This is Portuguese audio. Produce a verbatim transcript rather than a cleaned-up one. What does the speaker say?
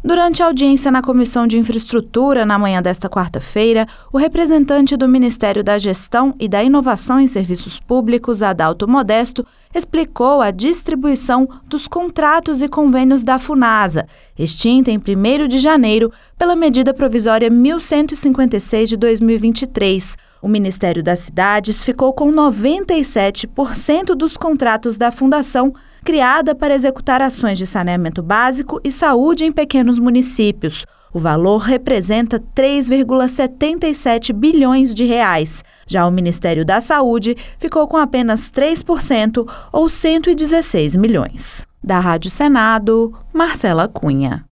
Durante a audiência na Comissão de Infraestrutura, na manhã desta quarta-feira, o representante do Ministério da Gestão e da Inovação em Serviços Públicos, Adalto Modesto, explicou a distribuição dos contratos e convênios da Funasa, extinta em primeiro de janeiro pela medida provisória mil cento e cinquenta e seis de dois mil e vinte e três. O Ministério das Cidades ficou com noventa e sete por cento dos contratos da Fundação, criada para executar ações de saneamento básico e saúde em pequenos municípios. O valor representa três vírgula setenta e sete bilhões de reais. Já o Ministério da Saúde ficou com apenas três por cento, ou cento e dezesseis milhões. Da Rádio Senado, Marcela Cunha.